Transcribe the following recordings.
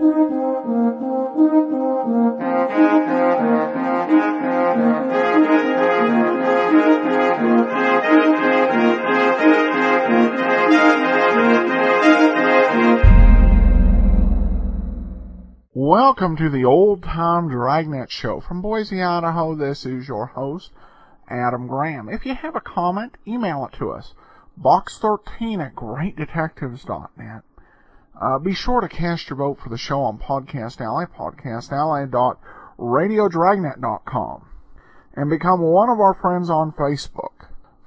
Welcome to the Old Time Dragnet Show. From Boise, Idaho, this is your host, Adam Graham. If you have a comment, email it to us. box13@greatdetectives.net. Be sure to cast your vote for the show on Podcast Alley, podcastalley.radiodragnet.com. And become one of our friends on Facebook,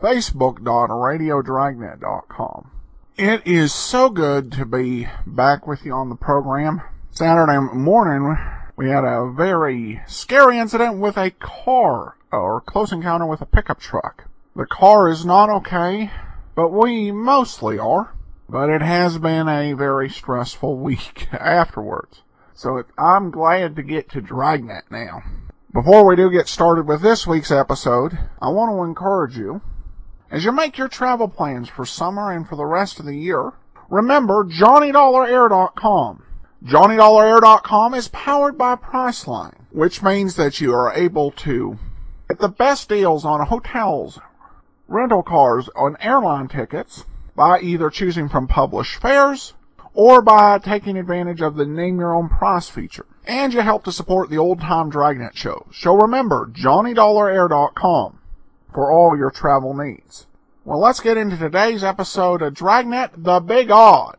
facebook.radiodragnet.com. It is so good to be back with you on the program. Saturday morning, we had a very scary incident with a car, or close encounter with a pickup truck. The car is not okay, but we mostly are. But it has been a very stressful week afterwards. So I'm glad to get to Dragnet now. Before we do get started with this week's episode, I want to encourage you, as you make your travel plans for summer and for the rest of the year, remember JohnnyDollarAir.com. JohnnyDollarAir.com is powered by Priceline, which means that you are able to get the best deals on hotels, rental cars, on airline tickets by either choosing from published fares or by taking advantage of the Name Your Own Price feature. And you help to support the Old Time Dragnet Show. So remember, JohnnyDollarAir.com for all your travel needs. Well, let's get into today's episode of Dragnet, The Big Odd.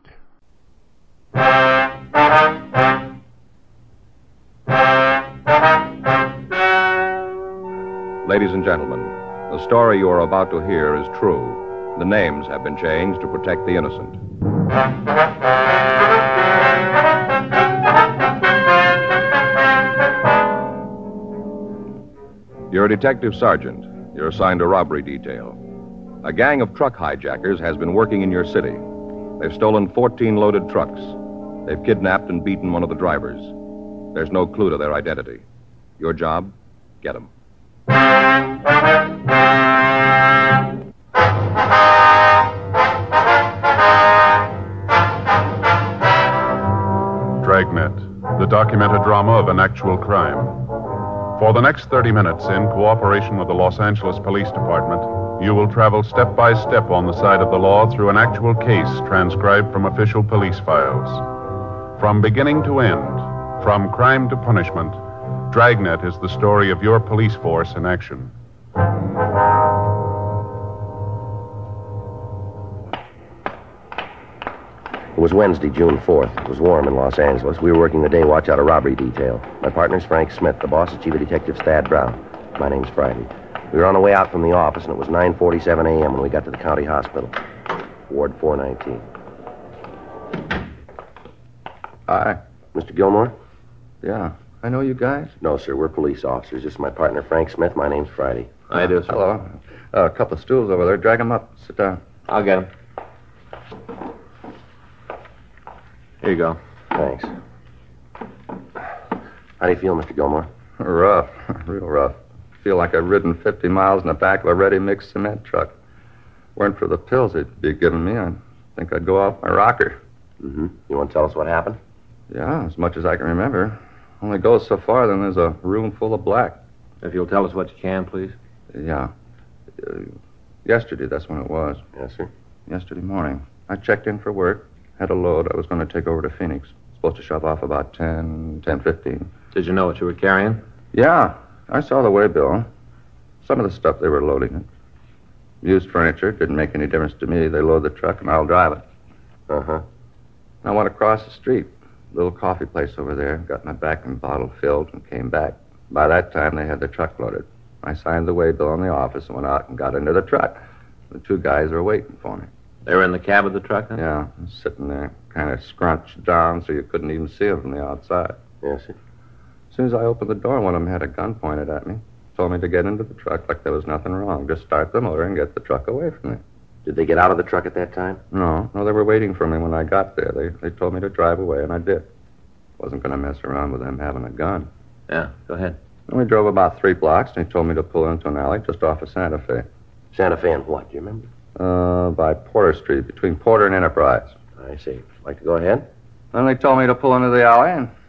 Ladies and gentlemen, the story you are about to hear is true. The names have been changed to protect the innocent. You're a detective sergeant. You're assigned a robbery detail. A gang of truck hijackers has been working in your city. They've stolen 14 loaded trucks. They've kidnapped and beaten one of the drivers. There's no clue to their identity. Your job? Get them. Dragnet, the documented drama of an actual crime. For the next 30 minutes, in cooperation with the Los Angeles Police Department, you will travel step by step on the side of the law through an actual case transcribed from official police files. From beginning to end, from crime to punishment, Dragnet is the story of your police force in action. It was Wednesday, June 4th. It was warm in Los Angeles. We were working the day watch out a robbery detail. My partner's Frank Smith. The boss is Chief of Detectives Thad Brown. My name's Friday. We were on the way out from the office, and it was 9:47 a.m. when we got to the county hospital. Ward 419. Hi. Mr. Gilmore? Yeah. I know you guys? No, sir. We're police officers. This is my partner, Frank Smith. My name's Friday. I do, sir. Hello. A couple of stools over there. Drag them up. Sit down. I'll get them. Here you go. Thanks. How do you feel, Mr. Gilmore? Rough. Real rough. Feel like I've ridden 50 miles in the back of a ready-mix cement truck. Weren't for the pills they'd be giving me, I think I'd go off my rocker. Mm-hmm. You want to tell us what happened? Yeah, as much as I can remember. Only goes so far, then there's a room full of black. If you'll tell us what you can, please. Yeah. Yesterday, that's when it was. Yes, sir. Yesterday morning. I checked in for work. Had a load I was going to take over to Phoenix. Supposed to shove off about 10:15. Did you know what you were carrying? Yeah. I saw the waybill. Some of the stuff they were loading it. Used furniture. Didn't make any difference to me. They load the truck and I'll drive it. Uh-huh. I went across the street. Little coffee place over there. Got my back-end bottle filled and came back. By that time, they had the truck loaded. I signed the waybill in the office and went out and got into the truck. The two guys were waiting for me. They were in the cab of the truck, then? Yeah, sitting there, kind of scrunched down so you couldn't even see them from the outside. Yes, sir. As soon as I opened the door, one of them had a gun pointed at me. Told me to get into the truck like there was nothing wrong. Just start the motor and get the truck away from me. Did they get out of the truck at that time? No, they were waiting for me when I got there. They told me to drive away, and I did. Wasn't going to mess around with them having a gun. Yeah, go ahead. And we drove about 3 blocks, and he told me to pull into an alley just off of Santa Fe. Santa Fe and what? Do you remember? By Porter Street, between Porter and Enterprise. I see. Like to go ahead? Then they told me to pull into the alley, and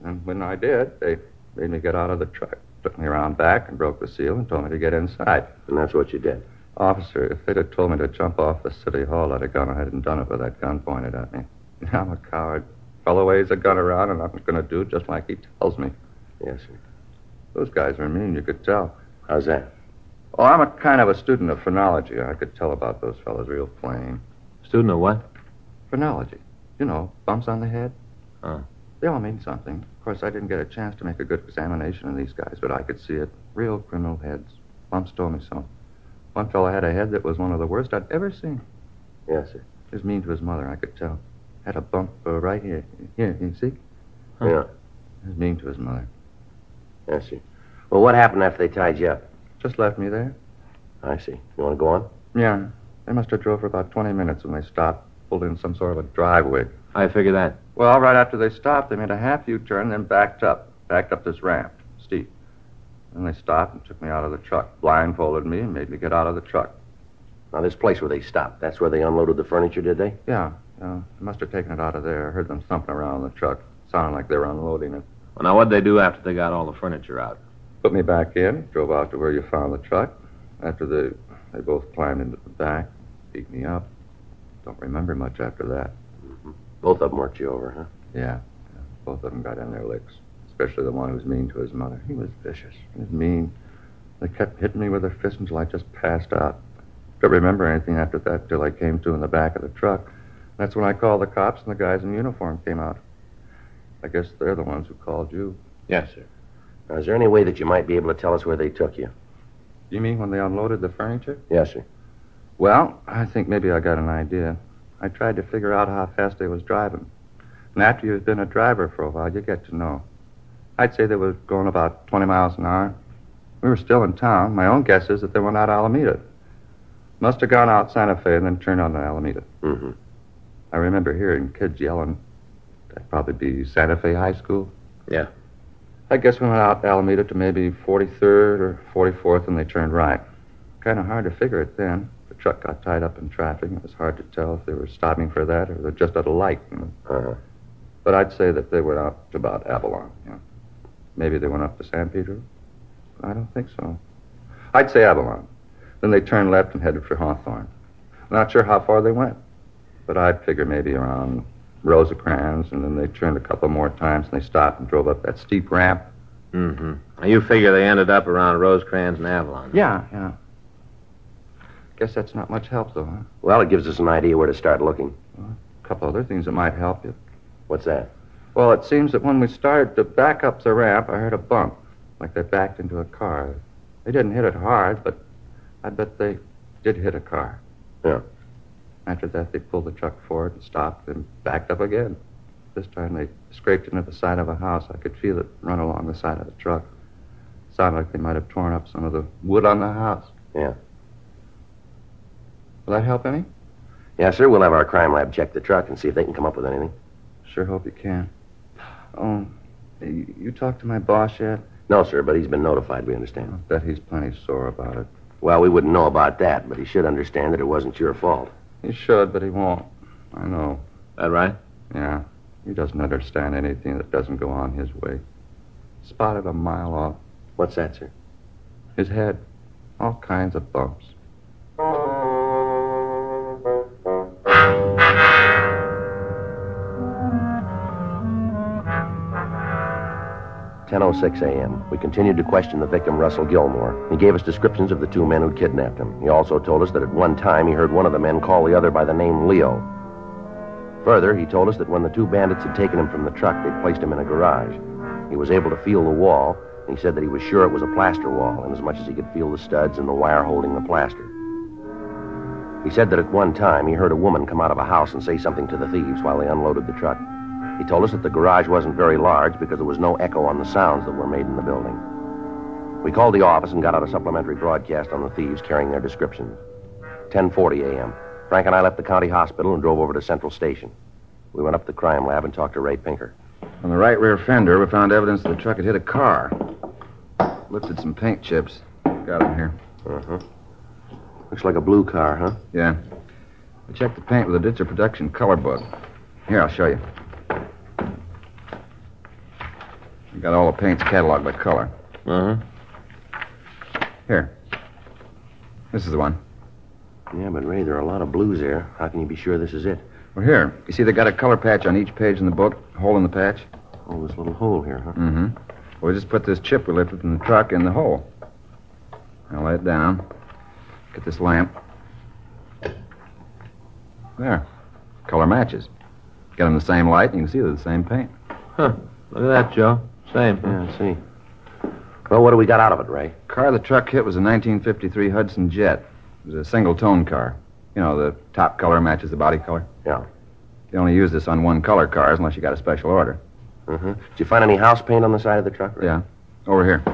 And when I did, they made me get out of the truck, took me around back and broke the seal and told me to get inside. And that's what you did. Officer, if they'd have told me to jump off the city hall, I'd have gone ahead and done it with that gun pointed at me. I'm a coward. Fellow waves a gun around, and I'm going to do just like he tells me. Yes, sir. Those guys are mean, you could tell. How's that? Oh, I'm a kind of a student of phrenology. I could tell about those fellows real plain. Student of what? Phrenology. You know, bumps on the head. Oh. They all mean something. Of course, I didn't get a chance to make a good examination of these guys, but I could see it. Real criminal heads. Bumps told me so. One fellow had a head that was one of the worst I'd ever seen. Yes, sir. He was mean to his mother, I could tell. Had a bump right here. Here, you see? Huh. Yeah. He was mean to his mother. Yes, sir. Well, what happened after they tied you up? Just left me there. I see. You want to go on? Yeah. They must have drove for about 20 minutes when they stopped, pulled in some sort of a driveway. I figure that. Well, right after they stopped, they made a half U-turn, then backed up this ramp, steep. Then they stopped and took me out of the truck, blindfolded me, and made me get out of the truck. Now, this place where they stopped, that's where they unloaded the furniture, did they? Yeah. They must have taken it out of there. I heard them thumping around the truck. Sounded like they were unloading it. Well, now, what'd they do after they got all the furniture out? Put me back in, drove out to where you found the truck. After they both climbed into the back, beat me up. Don't remember much after that. Mm-hmm. Both of them worked you over, huh? Yeah. Both of them got in their licks. Especially the one who was mean to his mother. He was vicious. He was mean. They kept hitting me with their fists until I just passed out. Don't remember anything after that till I came to in the back of the truck. That's when I called the cops and the guys in uniform came out. I guess they're the ones who called you. Yes, sir. Now, is there any way that you might be able to tell us where they took you? You mean when they unloaded the furniture? Yes, sir. Well, I think maybe I got an idea. I tried to figure out how fast they was driving. And after you've been a driver for a while, you get to know. I'd say they were going about 20 miles an hour. We were still in town. My own guess is that they went out Alameda. Must have gone out Santa Fe and then turned on to Alameda. Mm-hmm. I remember hearing kids yelling. That'd probably be Santa Fe High School. Yeah. I guess we went out Alameda to maybe 43rd or 44th and they turned right. Kind of hard to figure it then. The truck got tied up in traffic. It was hard to tell if they were stopping for that or they're just at a light. You know? Uh-huh. But I'd say that they went out to about Avalon. You know? Maybe they went up to San Pedro. I don't think so. I'd say Avalon. Then they turned left and headed for Hawthorne. Not sure how far they went, but I'd figure maybe around Rosecrans, and then they turned a couple more times and they stopped and drove up that steep ramp. Mm-hmm. Now, you figure they ended up around Rosecrans and Avalon. Yeah. Guess that's not much help, though, huh? Well, it gives us an idea where to start looking. Well, a couple other things that might help you. What's that? Well, it seems that when we started to back up the ramp, I heard a bump, like they backed into a car. They didn't hit it hard, but I bet they did hit a car. Yeah. After that, they pulled the truck forward and stopped and backed up again. This time, they scraped into the side of a house. I could feel it run along the side of the truck. Sounded like they might have torn up some of the wood on the house. Yeah. Will that help any? Yes, sir. We'll have our crime lab check the truck and see if they can come up with anything. Sure hope you can. Oh, you talked to my boss yet? No, sir, but he's been notified, we understand. I bet he's plenty sore about it. Well, we wouldn't know about that, but he should understand that it wasn't your fault. He should, but he won't. I know. That right? Yeah. He doesn't understand anything that doesn't go on his way. Spotted a mile off. What's that, sir? His head. All kinds of bumps. 10:06 a.m. We continued to question the victim, Russell Gilmore. He gave us descriptions of the two men who'd kidnapped him. He also told us that at one time he heard one of the men call the other by the name Leo. Further, he told us that when the two bandits had taken him from the truck, they'd placed him in a garage. He was able to feel the wall, and he said that he was sure it was a plaster wall, inasmuch as he could feel the studs and the wire holding the plaster. He said that at one time he heard a woman come out of a house and say something to the thieves while they unloaded the truck. He told us that the garage wasn't very large because there was no echo on the sounds that were made in the building. We called the office and got out a supplementary broadcast on the thieves carrying their descriptions. 10:40 a.m. Frank and I left the county hospital and drove over to Central Station. We went up to the crime lab and talked to Ray Pinker. On the right rear fender, we found evidence that the truck had hit a car. Lifted some paint chips. Got them here. Uh-huh. Looks like a blue car, huh? Yeah. We checked the paint with a Ditzer Production color book. Here, I'll show you. Got all the paints cataloged by color. Uh-huh. Here. This is the one. Yeah, but Ray, there are a lot of blues there. How can you be sure this is it? Well, here. You see they got a color patch on each page in the book? Hole in the patch? Oh, this little hole here, huh? Mm-hmm. Well, we just put this chip we lifted from the truck in the hole. I'll lay it down. Get this lamp. There. Color matches. Get them the same light, and you can see they're the same paint. Huh. Look at that, Joe. Same. Yeah, I see. Well, what do we got out of it, Ray? Car the truck hit was a 1953 Hudson Jet. It was a single-tone car. You know, the top color matches the body color. Yeah. You only use this on one-color cars unless you got a special order. Mm-hmm. Did you find any house paint on the side of the truck, Ray? Yeah. Over here.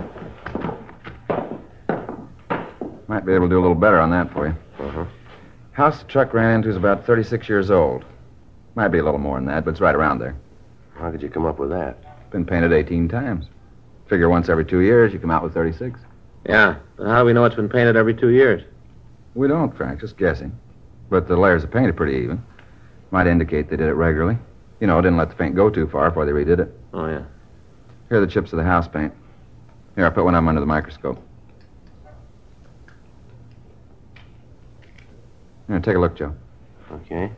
Might be able to do a little better on that for you. Uh-huh. House the truck ran into is about 36 years old. Might be a little more than that, but it's right around there. How could you come up with that? Been painted 18 times. Figure once every 2 years, you come out with 36. Yeah. But how do we know it's been painted every 2 years? We don't, Frank, just guessing. But the layers of paint are pretty even. Might indicate they did it regularly. You know, didn't let the paint go too far before they redid it. Oh, yeah. Here are the chips of the house paint. Here, I put one of them under the microscope. Here, take a look, Joe. Okay.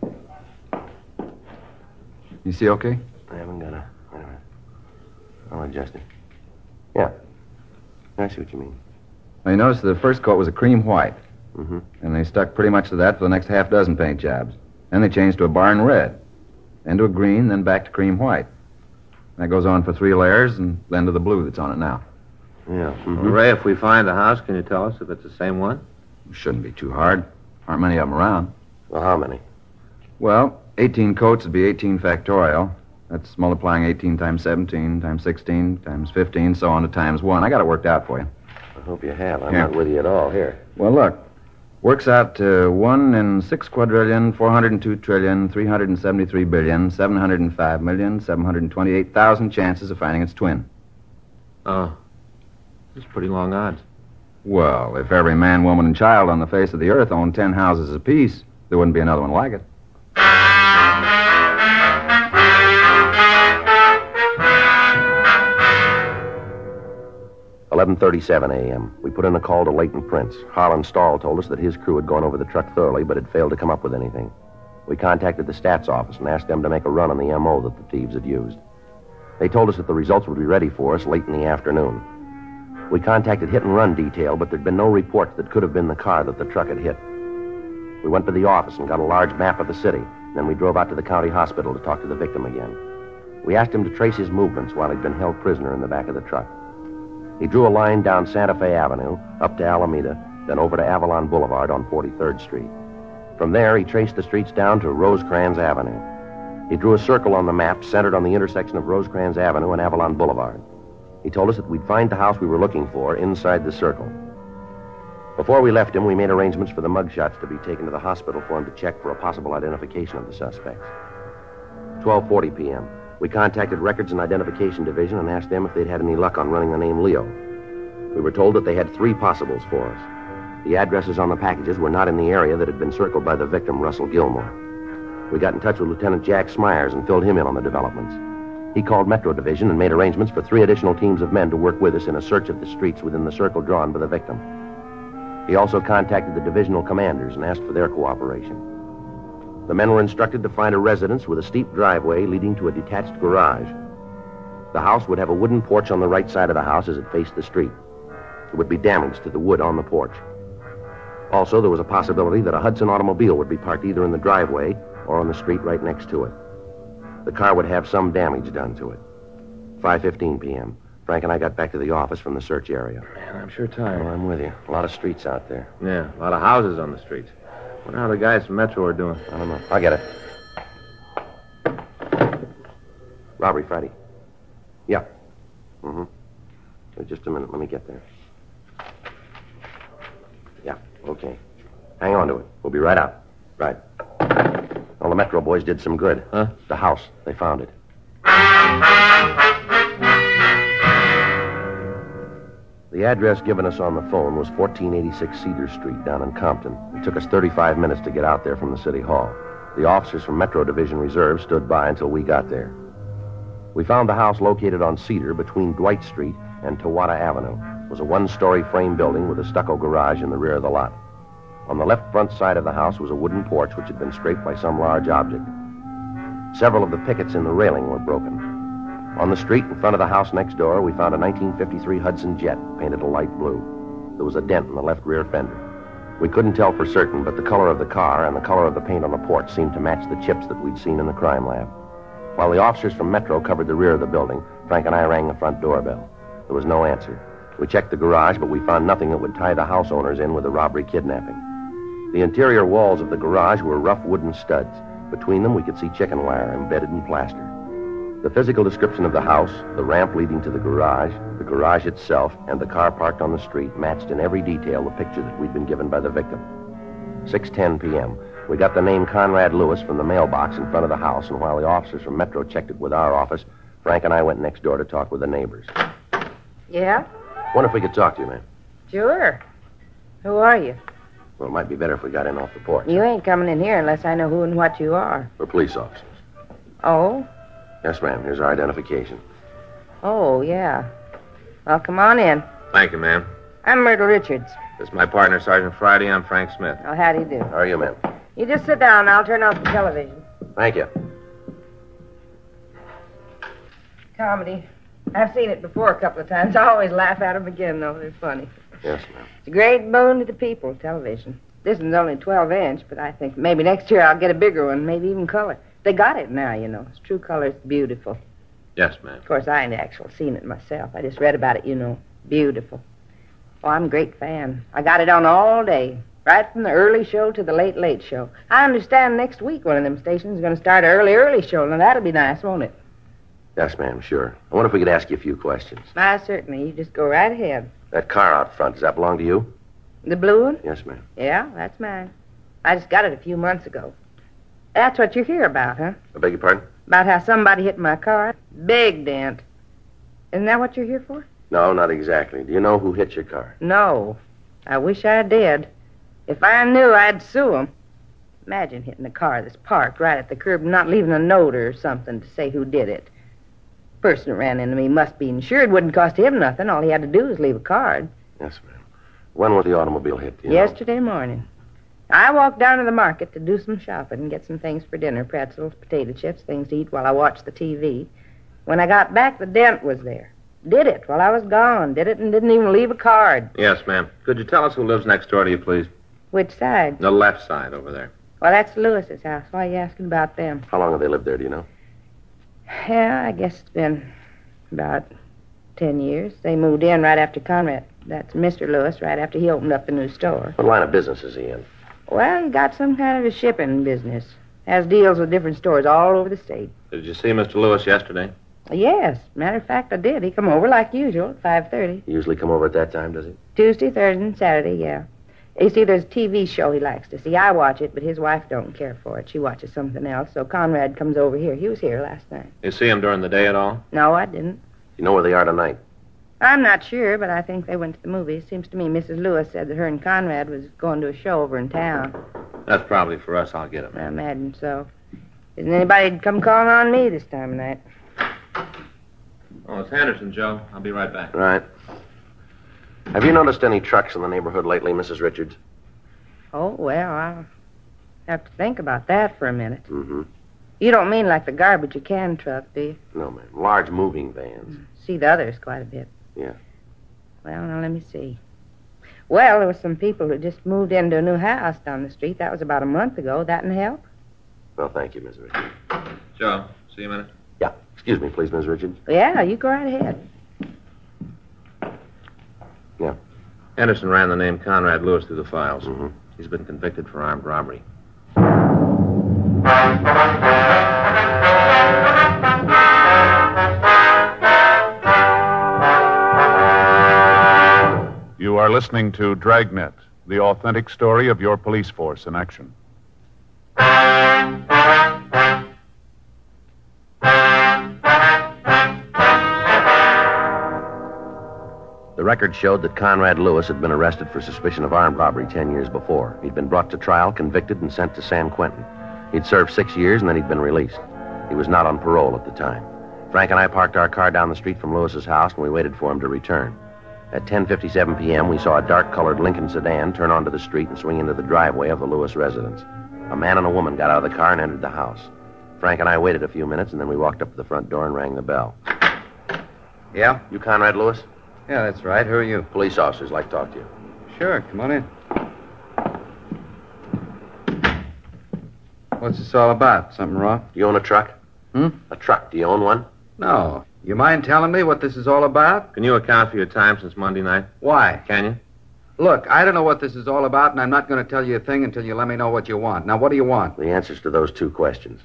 You see okay? I haven't got a... Wait a minute. I'll adjust it. Yeah. I see what you mean. Now, you notice the first coat was a cream white. Mm-hmm. And they stuck pretty much to that for the next half dozen paint jobs. Then they changed to a barn red. Then to a green, then back to cream white. That goes on for 3 layers, and then to the blue that's on it now. Yeah. Mm-hmm. Well, Ray, if we find the house, can you tell us if it's the same one? Shouldn't be too hard. Aren't many of them around. Well, how many? Well, 18 coats would be 18 factorial. That's multiplying 18 times 17 times 16 times 15, so on to times 1. I got it worked out for you. I hope you have. I'm Here. not with you at all. Here. Well, look. Works out to 1 in 6 quadrillion, 402 trillion, 373 billion, 705 million, 728,000 chances of finding its twin. Oh. That's pretty long odds. Well, if every man, woman, and child on the face of the earth owned 10 houses apiece, there wouldn't be another one like it. $11:37 a.m. We put in a call to Leighton Prince. Harlan Stahl told us that his crew had gone over the truck thoroughly, but had failed to come up with anything. We contacted the stats office and asked them to make a run on the M.O. that the thieves had used. They told us that the results would be ready for us late in the afternoon. We contacted hit and run detail, but there'd been no reports that could have been the car that the truck had hit. We went to the office and got a large map of the city. Then we drove out to the county hospital to talk to the victim again. We asked him to trace his movements while he'd been held prisoner in the back of the truck. He drew a line down Santa Fe Avenue, up to Alameda, then over to Avalon Boulevard on 43rd Street. From there, he traced the streets down to Rosecrans Avenue. He drew a circle on the map centered on the intersection of Rosecrans Avenue and Avalon Boulevard. He told us that we'd find the house we were looking for inside the circle. Before we left him, we made arrangements for the mugshots to be taken to the hospital for him to check for a possible identification of the suspects. 12:40 p.m. We contacted Records and Identification Division and asked them if they'd had any luck on running the name Leo. We were told that they had 3 possibles for us. The addresses on the packages were not in the area that had been circled by the victim, Russell Gilmore. We got in touch with Lieutenant Jack Smyers and filled him in on the developments. He called Metro Division and made arrangements for 3 additional teams of men to work with us in a search of the streets within the circle drawn by the victim. He also contacted the divisional commanders and asked for their cooperation. The men were instructed to find a residence with a steep driveway leading to a detached garage. The house would have a wooden porch on the right side of the house as it faced the street. It would be damaged to the wood on the porch. Also, there was a possibility that a Hudson automobile would be parked either in the driveway or on the street right next to it. The car would have some damage done to it. 5:15 p.m. Frank and I got back to the office from the search area. Man, I'm sure tired. Oh, I'm with you. A lot of streets out there. Yeah, a lot of houses on the streets. Wonder how the guys from Metro are doing. I don't know. I'll get it. Robbery Friday. Yeah. Mm-hmm. Just a minute. Let me get there. Yeah, okay. Hang on to it. We'll be right out. Right. Well, the Metro boys did some good. Huh? The house. They found it. The address given us on the phone was 1486 Cedar Street down in Compton. It took us 35 minutes to get out there from the city hall. The officers from Metro Division Reserve stood by until we got there. We found the house located on Cedar between Dwight Street and Tawada Avenue. It was a one-story frame building with a stucco garage in the rear of the lot. On the left front side of the house was a wooden porch which had been scraped by some large object. Several of the pickets in the railing were broken. On the street in front of the house next door, we found a 1953 Hudson Jet painted a light blue. There was a dent in the left rear fender. We couldn't tell for certain, but the color of the car and the color of the paint on the porch seemed to match the chips that we'd seen in the crime lab. While the officers from Metro covered the rear of the building, Frank and I rang the front doorbell. There was no answer. We checked the garage, but we found nothing that would tie the house owners in with the robbery kidnapping. The interior walls of the garage were rough wooden studs. Between them, we could see chicken wire embedded in plaster. The physical description of the house, the ramp leading to the garage itself, and the car parked on the street matched in every detail the picture that we'd been given by the victim. 6:10 p.m. We got the name Conrad Lewis from the mailbox in front of the house, and while the officers from Metro checked it with our office, Frank and I went next door to talk with the neighbors. Yeah? Wonder if we could talk to you, ma'am. Sure. Who are you? Well, it might be better if we got in off the porch. You ain't coming in here unless I know who and what you are. We're police officers. Oh? Yes, ma'am. Here's our identification. Oh, yeah. Well, come on in. Thank you, ma'am. I'm Myrtle Richards. This is my partner, Sergeant Friday. I'm Frank Smith. Oh, how do you do? How are you, ma'am? You just sit down. I'll turn off the television. Thank you. Comedy. I've seen it before a couple of times. I always laugh at them again, though. They're funny. Yes, ma'am. It's a great boon to the people, television. This one's only 12-inch, but I think maybe next year I'll get a bigger one, maybe even color. They got it now, you know. It's true color. It's beautiful. Yes, ma'am. Of course, I ain't actually seen it myself. I just read about it, you know. Beautiful. Oh, I'm a great fan. I got it on all day, right from the early show to the late show. I understand next week one of them stations is going to start an early show. Now, that'll be nice, won't it? Yes, ma'am, sure. I wonder if we could ask you a few questions. Certainly. You just go right ahead. That car out front, does that belong to you? The blue one? Yes, ma'am. Yeah, that's mine. I just got it a few months ago. That's what you're here about, huh? I beg your pardon? About how somebody hit my car? Big dent. Isn't that what you're here for? No, not exactly. Do you know who hit your car? No. I wish I did. If I knew, I'd sue 'em. Imagine hitting a car that's parked right at the curb and not leaving a note or something to say who did it. The person that ran into me must be insured. Wouldn't cost him nothing. All he had to do was leave a card. Yes, ma'am. When was the automobile hit? Do you know? Yesterday morning. I walked down to the market to do some shopping and get some things for dinner, pretzels, potato chips, things to eat while I watched the TV. When I got back, the dent was there. Did it while I was gone. Did it and didn't even leave a card. Yes, ma'am. Could you tell us who lives next door to you, please? Which side? The left side over there. Well, that's Lewis's house. Why are you asking about them? How long have they lived there, do you know? Yeah, I guess it's been about 10 years. They moved in right after Conrad. That's Mr. Lewis, right after he opened up the new store. What line of business is he in? Well, he got some kind of a shipping business. Has deals with different stores all over the state. Did you see Mr. Lewis yesterday? Yes. Matter of fact, I did. He come over like usual at 5:30. He usually come over at that time, does he? Tuesday, Thursday, and Saturday, yeah. You see, there's a TV show he likes to see. I watch it, but his wife don't care for it. She watches something else, so Conrad comes over here. He was here last night. You see him during the day at all? No, I didn't. You know where they are tonight? I'm not sure, but I think they went to the movies. Seems to me Mrs. Lewis said that her and Conrad was going to a show over in town. That's probably for us. I'll get him. I imagine so. Isn't anybody come calling on me this time of night? Oh, it's Henderson, Joe. I'll be right back. Right. Have you noticed any trucks in the neighborhood lately, Mrs. Richards? Oh, well, I'll have to think about that for a minute. Mm-hmm. You don't mean like the garbage or can truck, do you? No, ma'am. Large moving vans. See the others quite a bit. Yeah. Well, now, let me see. Well, there were some people who just moved into a new house down the street. That was about a month ago. That'd help? Well, thank you, Mrs. Richards. Joe, see you a minute. Yeah. Excuse me, please, Mrs. Richards. Yeah, you go right ahead. Yeah. Henderson ran the name Conrad Lewis through the files. Mm-hmm. He's been convicted for armed robbery. You are listening to Dragnet, the authentic story of your police force in action. The record showed that Conrad Lewis had been arrested for suspicion of armed robbery 10 years before. He'd been brought to trial, convicted, and sent to San Quentin. He'd served 6 years, and then he'd been released. He was not on parole at the time. Frank and I parked our car down the street from Lewis's house, and we waited for him to return. At 10:57 p.m., we saw a dark-colored Lincoln sedan turn onto the street and swing into the driveway of the Lewis residence. A man and a woman got out of the car and entered the house. Frank and I waited a few minutes, and then we walked up to the front door and rang the bell. Yeah? You Conrad Lewis? Yeah, that's right. Who are you? Police officers. Like to talk to you. Sure, come on in. What's this all about? Something wrong? You own a truck? Hmm? A truck. Do you own one? No. You mind telling me what this is all about? Can you account for your time since Monday night? Why? Can you? Look, I don't know what this is all about, and I'm not going to tell you a thing until you let me know what you want. Now, what do you want? The answers to those two questions.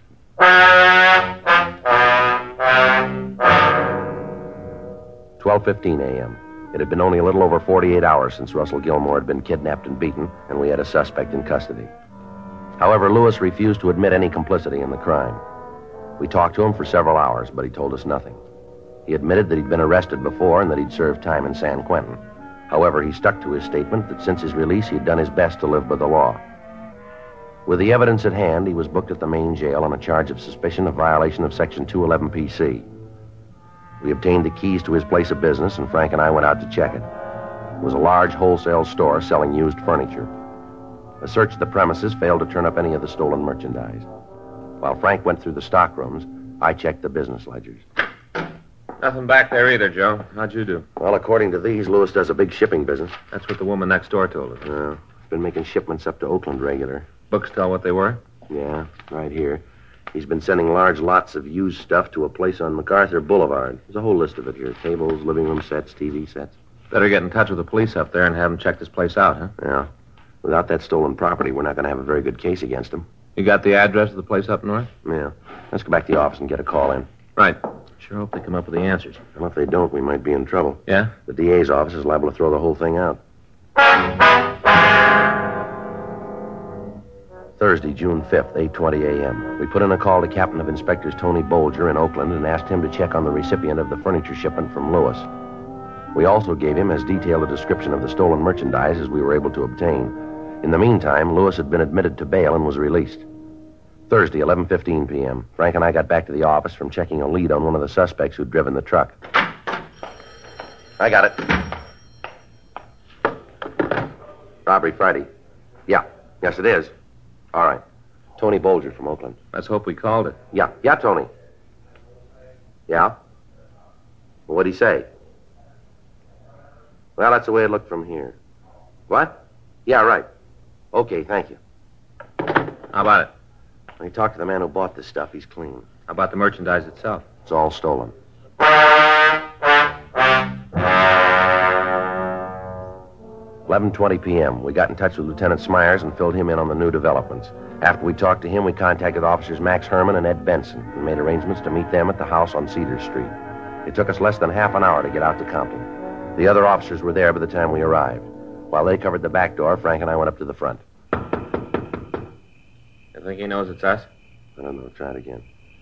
12:15 a.m. It had been only a little over 48 hours since Russell Gilmore had been kidnapped and beaten, and we had a suspect in custody. However, Lewis refused to admit any complicity in the crime. We talked to him for several hours, but he told us nothing. He admitted that he'd been arrested before and that he'd served time in San Quentin. However, he stuck to his statement that since his release, he'd done his best to live by the law. With the evidence at hand, he was booked at the main jail on a charge of suspicion of violation of Section 211 PC. We obtained the keys to his place of business, and Frank and I went out to check it. It was a large wholesale store selling used furniture. A search of the premises failed to turn up any of the stolen merchandise. While Frank went through the stock rooms, I checked the business ledgers. Nothing back there either, Joe. How'd you do? Well, according to these, Lewis does a big shipping business. That's what the woman next door told us. He's been making shipments up to Oakland regular. Books tell what they were? Yeah, right here. He's been sending large lots of used stuff to a place on MacArthur Boulevard. There's a whole list of it here. Tables, living room sets, TV sets. Better get in touch with the police up there and have them check this place out, huh? Yeah. Without that stolen property, we're not going to have a very good case against him. You got the address of the place up north? Yeah. Let's go back to the office and get a call in. Right. Sure hope they come up with the answers. Well, if they don't, we might be in trouble. Yeah? The DA's office is liable to throw the whole thing out. Thursday, June 5th, 8:20 a.m. We put in a call to Captain of Inspectors Tony Bolger in Oakland and asked him to check on the recipient of the furniture shipment from Lewis. We also gave him as detailed a description of the stolen merchandise as we were able to obtain. In the meantime, Lewis had been admitted to bail and was released. Thursday, 11:15 p.m. Frank and I got back to the office from checking a lead on one of the suspects who'd driven the truck. I got it. Robbery Friday. Yeah. Yes, it is. All right. Tony Bolger from Oakland. Let's hope we called it. Yeah, Tony. Yeah? Well, what'd he say? Well, that's the way it looked from here. What? Yeah, right. Okay, thank you. How about it? When he talked to the man who bought this stuff, he's clean. How about the merchandise itself? It's all stolen. 11:20 p.m. We got in touch with Lieutenant Smyers and filled him in on the new developments. After we talked to him, we contacted officers Max Herman and Ed Benson and made arrangements to meet them at the house on Cedar Street. It took us less than half an hour to get out to Compton. The other officers were there by the time we arrived. While they covered the back door, Frank and I went up to the front. You think he knows it's us? I don't know. Try it again.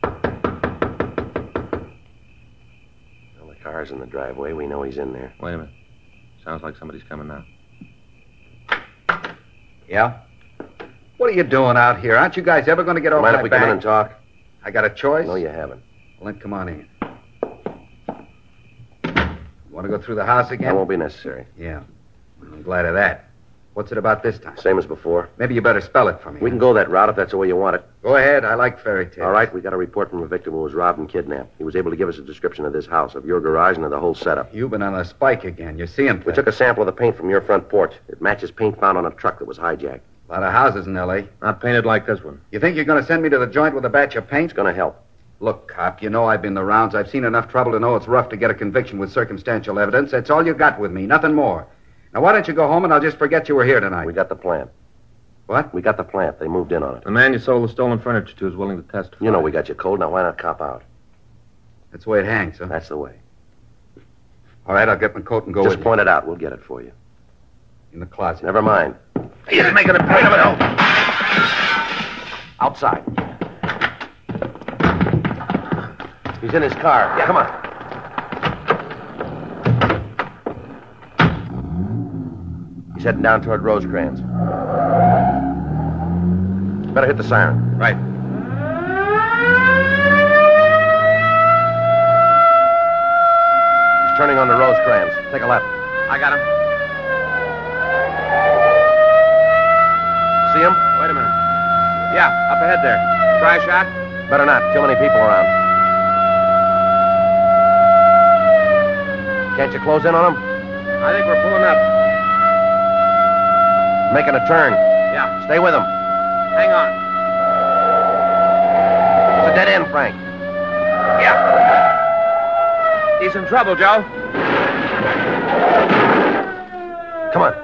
Well, the car's in the driveway. We know he's in there. Wait a minute. Sounds like somebody's coming now. Yeah? What are you doing out here? Aren't you guys ever going to get off Mind my if we back? come in and talk? I got a choice? No, you haven't. Well, then come on in. You want to go through the house again? That won't be necessary. Yeah. I'm glad of that. What's it about this time? Same as before. Maybe you better spell it for me. We can go that route if that's the way you want it. Go ahead. I like fairy tales. All right, we got a report from a victim who was robbed and kidnapped. He was able to give us a description of this house, of your garage, and of the whole setup. You've been on a spike again. You're seeing things. We took a sample of the paint from your front porch. It matches paint found on a truck that was hijacked. A lot of houses in L.A. Not painted like this one. You think you're going to send me to the joint with a batch of paint? It's going to help. Look, cop, you know I've been the rounds. I've seen enough trouble to know it's rough to get a conviction with circumstantial evidence. That's all you got with me, nothing more. Now, why don't you go home and I'll just forget you were here tonight? We got the plant. What? We got the plant. They moved in on it. The man you sold the stolen furniture to is willing to testify. You know we got you cold. Now, why not cop out? That's the way it hangs, huh? That's the way. All right, I'll get my coat and go Just with point it out. We'll get it for you. you. In the closet. Never mind. He's making a point of it all. Outside. He's in his car. Yeah, come on. He's heading down toward Rosecrans. Better hit the siren. Right. turning onto Rosecrans. Take a left. I got him. See him? Wait a minute. Yeah, up ahead there. Try a shot? Better not. Too many people around. Can't you close in on him? I think we're pulling up. Making a turn. Yeah. Stay with him. Hang on. It's a dead end, Frank. Yeah. He's in trouble, Joe. Come on.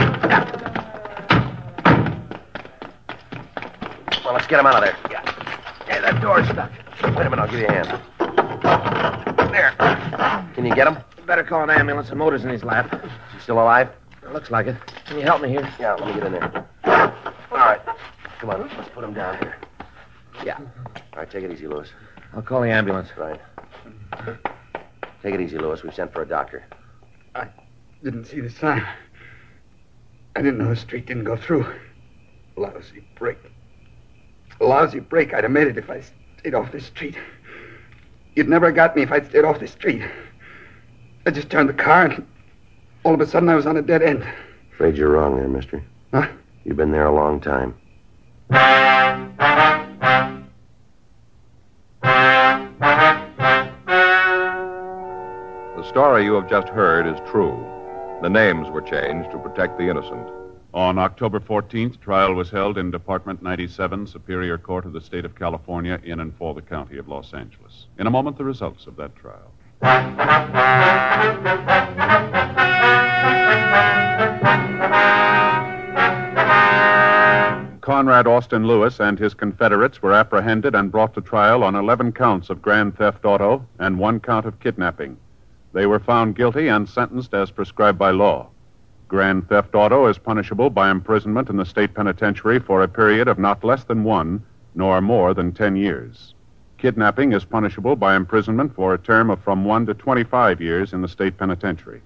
Well, let's get him out of there. Hey, that door's stuck. Wait a minute, I'll give you a hand. There. Can you get him? Better call an ambulance. The motor's in his lap. Is he still alive? Looks like it. Can you help me here? Yeah, let me get in there. All right. Come on, let's put him down here. Yeah. All right, take it easy, Lewis. I'll call the ambulance. Right. Take it easy, Lewis. We've sent for a doctor. I didn't see the sign. I didn't know the street didn't go through. Lousy break. A lousy break. I'd have made it if I stayed off the street. You'd never got me if I'd stayed off the street. I just turned the car and all of a sudden I was on a dead end. Afraid you're wrong there, mister. Huh? You've been there a long time. The story you have just heard is true. The names were changed to protect the innocent. On October 14th, trial was held in Department 97, Superior Court of the State of California, in and for the County of Los Angeles. In a moment, the results of that trial. Conrad Austin Lewis and his Confederates were apprehended and brought to trial on 11 counts of grand theft auto and 1 count of kidnapping. They were found guilty and sentenced as prescribed by law. Grand theft auto is punishable by imprisonment in the state penitentiary for a period of not less than 1, nor more than 10 years. Kidnapping is punishable by imprisonment for a term of from 1 to 25 years in the state penitentiary.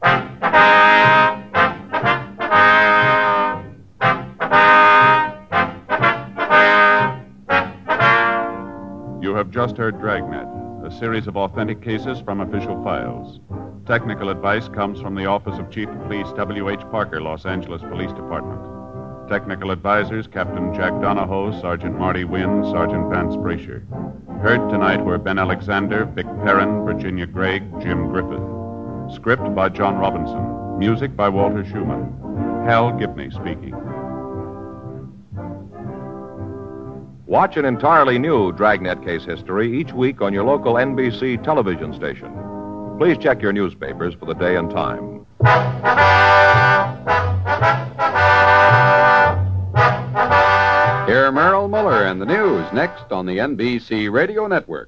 You have just heard Dragnet, a series of authentic cases from official files. Technical advice comes from the Office of Chief of Police W.H. Parker, Los Angeles Police Department. Technical advisors, Captain Jack Donahoe, Sergeant Marty Wynn, Sergeant Vance Brasher. Heard tonight were Ben Alexander, Vic Perrin, Virginia Gregg, Jim Griffith. Script by John Robinson. Music by Walter Schumann. Hal Gibney speaking. Watch an entirely new Dragnet case history each week on your local NBC television station. Please check your newspapers for the day and time. Hear Merrill Miller and the news next on the NBC Radio Network.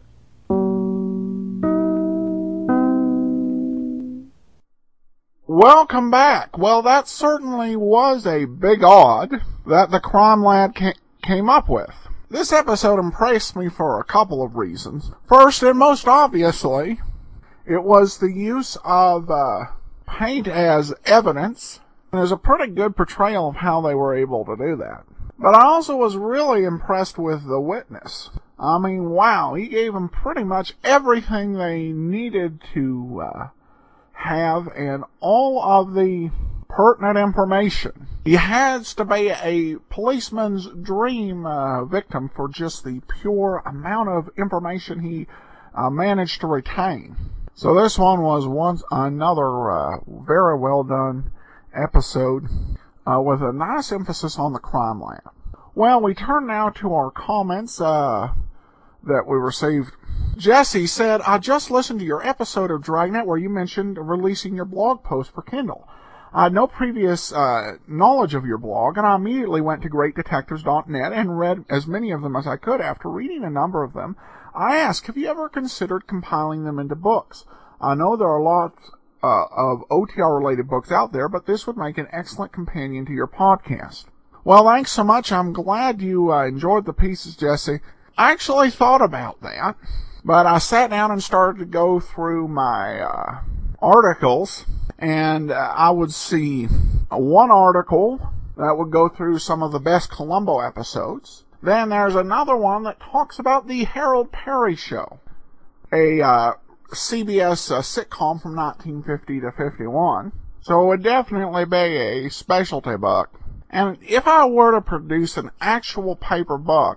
Welcome back. Well, that certainly was a big odd that the crime lad came up with. This episode impressed me for a couple of reasons. First, and most obviously, it was the use of paint as evidence. And there's a pretty good portrayal of how they were able to do that. But I also was really impressed with the witness. I mean, wow, he gave them pretty much everything they needed to have and all of the pertinent information. He has to be a policeman's dream victim for just the pure amount of information he managed to retain. So this one was another very well done episode with a nice emphasis on the crime lab. Well, we turn now to our comments that we received. Jesse said, I just listened to your episode of Dragnet where you mentioned releasing your blog post for Kindle. I had no previous knowledge of your blog, and I immediately went to greatdetectives.net and read as many of them as I could. After reading a number of them, I asked, have you ever considered compiling them into books? I know there are lots of OTR-related books out there, but this would make an excellent companion to your podcast. Well, thanks so much. I'm glad you enjoyed the pieces, Jesse. I actually thought about that, but I sat down and started to go through my articles, and I would see one article that would go through some of the best Columbo episodes. Then there's another one that talks about the Harold Perry Show, a CBS sitcom from 1950 to 51. So it would definitely be a specialty book. And if I were to produce an actual paper book,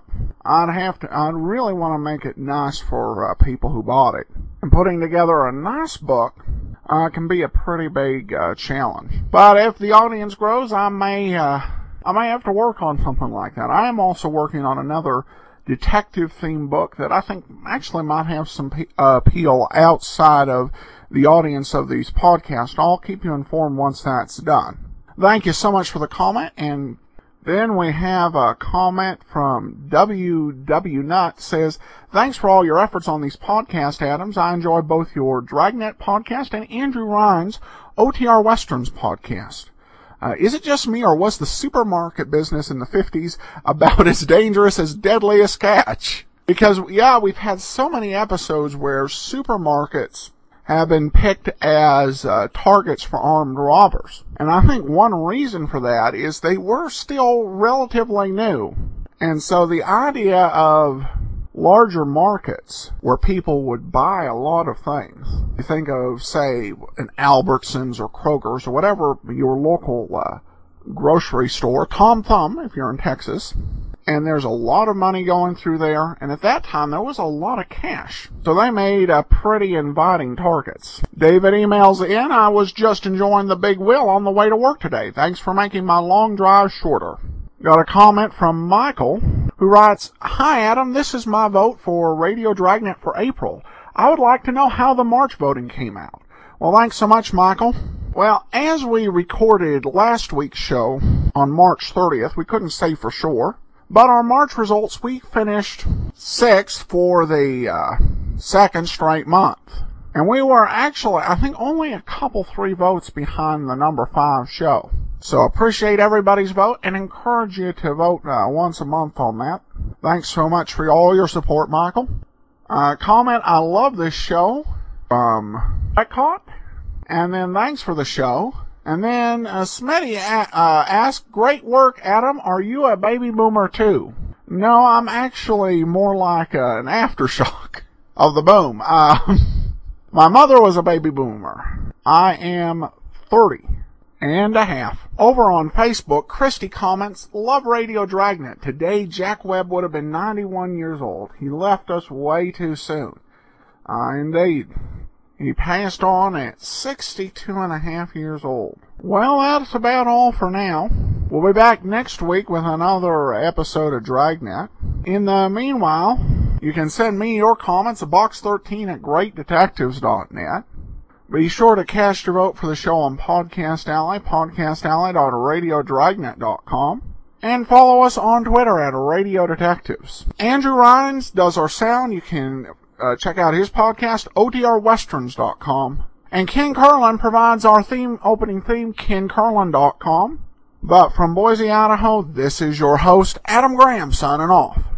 I'd really want to make it nice for people who bought it. And putting together a nice book can be a pretty big challenge. But if the audience grows, I may have to work on something like that. I am also working on another detective-themed book that I think actually might have some appeal outside of the audience of these podcasts. I'll keep you informed once that's done. Thank you so much for the comment. And then we have a comment from WW Nut. Says, thanks for all your efforts on these podcasts, Adams. I enjoy both your Dragnet podcast and Andrew Ryan's OTR Westerns podcast. Is it just me, or was the supermarket business in the 50s about as dangerous as Deadliest Catch? Because, yeah, we've had so many episodes where supermarkets have been picked as targets for armed robbers. And I think one reason for that is they were still relatively new. And so the idea of larger markets where people would buy a lot of things. You think of, say, an Albertsons or Kroger's or whatever your local grocery store, Tom Thumb if you're in Texas, and there's a lot of money going through there, and at that time there was a lot of cash. So they made pretty inviting targets. David emails in, I was just enjoying the Big Wheel on the way to work today. Thanks for making my long drive shorter. Got a comment from Michael, who writes, hi Adam, this is my vote for Radio Dragnet for April. I would like to know how the March voting came out. Well, thanks so much, Michael. Well, as we recorded last week's show on March 30th, we couldn't say for sure, but our March results, we finished 6th for the second straight month. And we were actually, I think, only a couple 3 votes behind the number 5 show. So appreciate everybody's vote and encourage you to vote once a month on that. Thanks so much for all your support, Michael. Comment, I love this show from Eckhart. And then thanks for the show. And then Smitty asked, great work, Adam. Are you a baby boomer too? No, I'm actually more like an aftershock of the boom. My mother was a baby boomer. I am 30 and a half. Over on Facebook, Christy comments, love Radio Dragnet. Today, Jack Webb would have been 91 years old. He left us way too soon. Indeed. He passed on at 62 and a half years old. Well, that's about all for now. We'll be back next week with another episode of Dragnet. In the meanwhile, you can send me your comments at box13 at greatdetectives.net. Be sure to cast your vote for the show on Podcast Alley, podcastalley.radiodragnet.com, and follow us on Twitter at Radio Detectives. Andrew Rhines does our sound. You can check out his podcast, otrwesterns.com. And Ken Carlin provides our opening theme, kencarlin.com. But from Boise, Idaho, this is your host, Adam Graham, signing off.